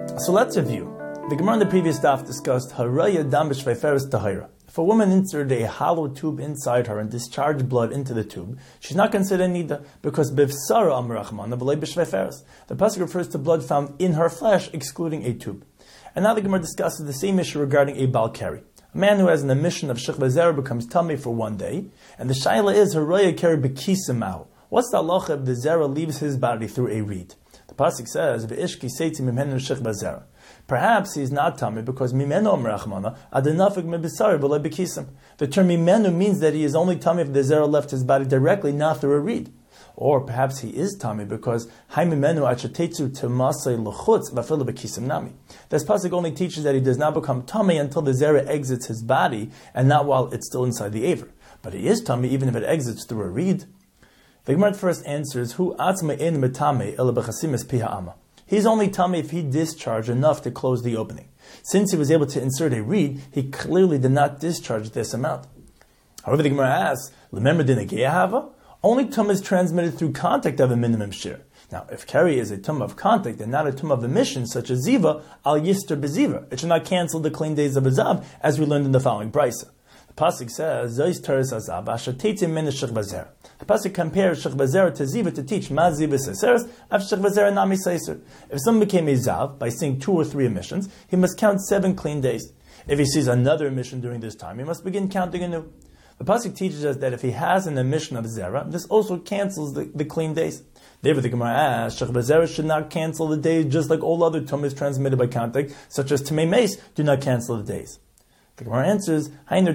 So let's review. The Gemara in the previous daf discussed Haraya Dam B'Shveiferes Tahira. If a woman inserted a hollow tube inside her and discharged blood into the tube, she's not considered nida because Bivsara Amrachmana V'lei B'Shveiferes. The pasuk refers to blood found in her flesh, excluding a tube. And now the Gemara discusses the same issue regarding a Balkari. A man who has an emission of Shechva Zera becomes tummy for one day, and the shaila is Haraya Keri B'Kisimau. What's the halacha if the Zera leaves his body through a reed? The pasuk says, "V'ishki seiti mimenu shechva zera." Perhaps he's not tummy because mimenu amrachmana adenafik mebisari v'le bekisim. The term mimenu means that he is only tummy if the zera left his body directly, not through a reed. Or perhaps he is tummy because hai mimenu achatetzu temasei lechutz v'afil bekisim nami. This pasuk only teaches that he does not become tummy until the zera exits his body and not while it's still inside the aver. But he is tummy even if it exits through a reed. The Gemara first answers, "Hu atzma in metame ela b'chasimis piha ama." He's only tummy if he discharged enough to close the opening. Since he was able to insert a reed, he clearly did not discharge this amount. However, the Gemara asks, "Remember the negehava? Only tum is transmitted through contact of a minimum shir. Now, if keri is a tum of contact and not a tum of emission, such as ziva, al yister beziva, it should not cancel the clean days of a zav, as we learned in the following brisa. The pasuk says, "Zois teres azav ashatetim min shechva zera." The pasuk compares shechva zera to ziva to teach ma ziva seseres av shechva zera nami seiser. If someone became a zav by seeing 2 or 3 emissions, he must count 7 clean days. If he sees another emission during this time, he must begin counting anew. The pasuk teaches us that if he has an emission of zera, this also cancels the clean days. Therefore, the Gemara asks, shechva zera should not cancel the days just like all other tumas transmitted by contact, such as tamei meis, do not cancel the days. The Gemara answers,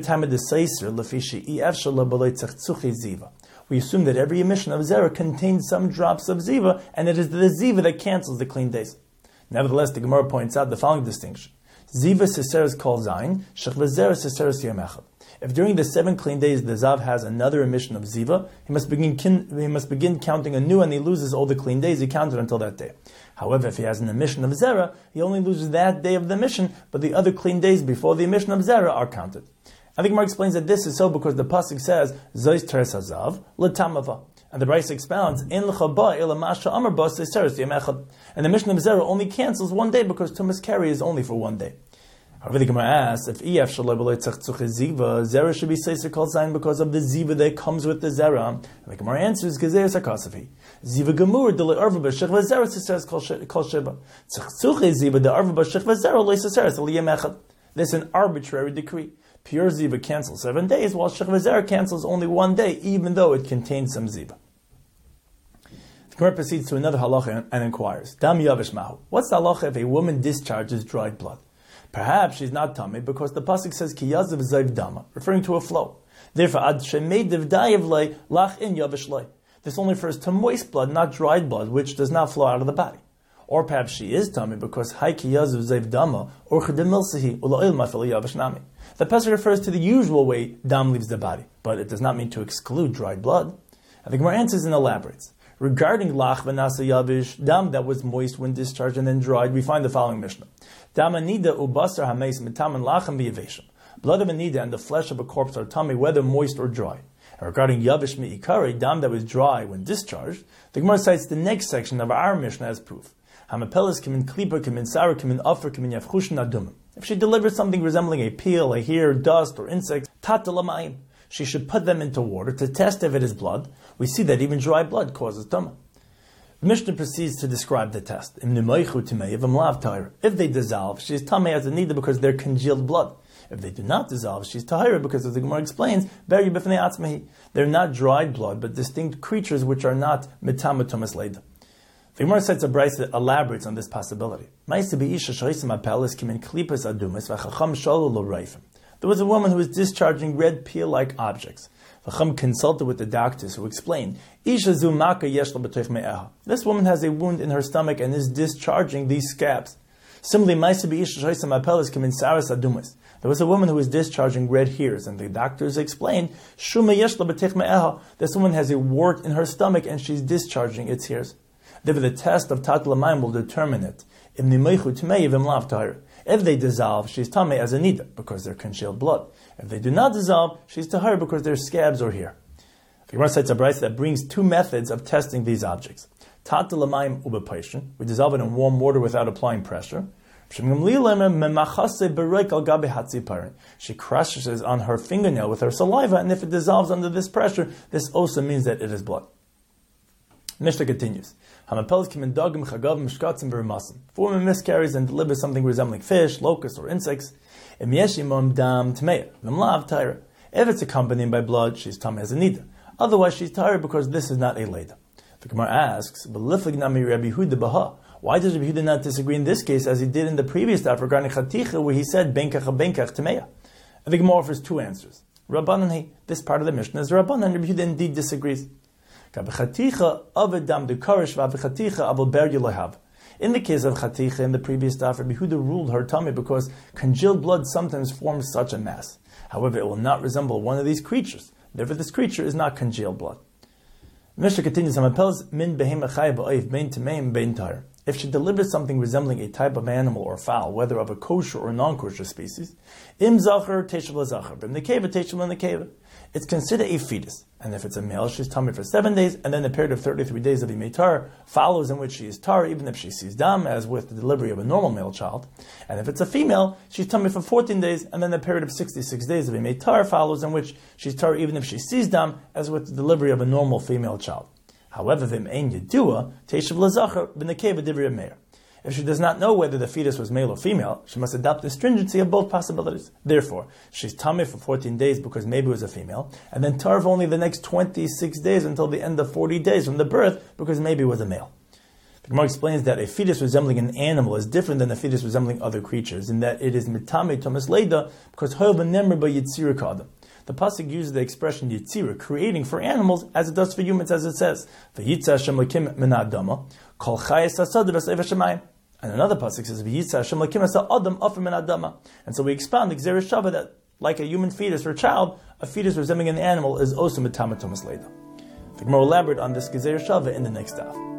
we assume that every emission of zera contains some drops of ziva, and it is the ziva that cancels the clean days. Nevertheless, the Gemara points out the following distinction. Ziva seseres kol zayin, shechva zera seseres yom echad. If during the 7 clean days the zav has another emission of ziva, he must begin counting anew, and he loses all the clean days he counted until that day. However, if he has an emission of zera, he only loses that day of the emission, but the other clean days before the emission of zera are counted. I think Mark explains that this is so because the pasuk says, "Zois teres hazav l'tamava," and the Brisa expounds, "In l'chaba ila masha amar bas seseres yom echad," and the mission of zera only cancels one day because tumas keri is only for one day. However, the Gemara asks, if ef shaloi b'lo tzachtzuk ziva, zera should be seiser kol zayin because of the ziva that comes with the zera. And the Gemara answers, gezer sakasavi. Ziva gemur de le'arva b'shechva zera seseres kol sheba. Tzachtzuk ziva de arva b'shechva zera le seseres aliyem echad. This is an arbitrary decree. Pure ziva cancels 7 days, while shechva zera cancels only 1 day, even though it contains some ziva. The Gemara proceeds to another halacha and inquires, Dam yavish mahu. What's the halacha if a woman discharges dried blood? Perhaps she's not tummy because the pasuk says ki yazav zayv dama, referring to a flow. Therefore, ad shemei divdayev lei lach in yavish lei. This only refers to moist blood, not dried blood, which does not flow out of the body. Or perhaps she is tummy because hai ki yazav zayv dama or chedim milsahi ula'il mafil yavish nami. The pasuk refers to the usual way dam leaves the body, but it does not mean to exclude dried blood. And the Gemara answers and elaborates. Regarding lach v'nasa yavish, dam that was moist when discharged and then dried, we find the following Mishnah. Dam anida ubasar hameis mitaman lachem b'yaveshim. Blood of anida and the flesh of a corpse are tummy, whether moist or dry. And regarding yavish mi'ikari, dam that was dry when discharged, the Gemara cites the next section of our Mishnah as proof. Hamapelis kimin klipa kimin sara kimin afer kimin yavchushin adumim. If she delivers something resembling a peel, a hair, dust, or insect, tatalamayim, she should put them into water to test if it is blood. We see that even dry blood causes tumah. The Mishnah proceeds to describe the test. If they dissolve, she is tamei as a nida because they're congealed blood. If they do not dissolve, she's tahira because, as the Gemara explains, they're not dried blood, but distinct creatures which are not mitama leida. The Gemara cites a brayso that elaborates on this possibility. There was a woman who was discharging red peel-like objects. The Chum consulted with the doctors who explained, this woman has a wound in her stomach and is discharging these scabs. Similarly, there was a woman who was discharging red hairs, and the doctors explained, this woman has a wart in her stomach and she's discharging its hairs. Therefore, the test of Tat L'Mayim will determine it. If they dissolve, she's tamei as a nida because they're congealed blood. If they do not dissolve, she's tahir because they're scabs or hair. The Gemara cites a brayso that brings 2 methods of testing these objects. Tat L'Mayim ubepaishin, we dissolve it in warm water without applying pressure. She crushes on her fingernail with her saliva, and if it dissolves under this pressure, this also means that it is blood. Mishnah continues. If a woman miscarries and delivers something resembling fish, locusts, or insects, if it's accompanied by blood, she's tameh as a nida. Otherwise, she's tired because this is not a leda. The Gemara asks, why does Rabbi Yehuda not disagree in this case as he did in the previous daf regarding chaticha, where he said benkach tameya? And the Gemara offers two answers. Rabbanan, this part of the Mishnah is Rabbanan, and Rabbi Yehuda indeed disagrees. In the case of chaticha in the previous daf, Rabbi Yehuda ruled her tummy because congealed blood sometimes forms such a mass. However, it will not resemble one of these creatures. Therefore, this creature is not congealed blood. Mishnah continues, if she delivers something resembling a type of animal or fowl, whether of a kosher or non-kosher species, it's considered a fetus. And if it's a male, she's tummy for 7 days, and then a period of 33 days of Imetar follows in which she is tar, even if she sees dam, as with the delivery of a normal male child. And if it's a female, she's tummy for 14 days, and then a period of 66 days of Imetar follows in which she's tar, even if she sees dam, as with the delivery of a normal female child. However, if she does not know whether the fetus was male or female, she must adopt the stringency of both possibilities. Therefore, she's tummy for 14 days because maybe it was a female, and then tar for only the next 26 days until the end of 40 days from the birth because maybe it was a male. The Gemara explains that a fetus resembling an animal is different than a fetus resembling other creatures, in that it is mitame tomas leida because ho'el v'nemr b'yitzira kadam. The pasuk uses the expression yitzira, creating for animals, as it does for humans, as it says, "V'yitza Hashem lakim min ha'adama, kol chayes hasad v'seiv hashemayim." And another pasuk says, "V'yitza Hashem lakim ha'adam afar min ha'adama." And so we expound the Gzera Shava that, like a human fetus or child, a fetus resembling an animal is also mitame tomas leida. The Gemara will elaborate on this Gzera Shava in the next daf.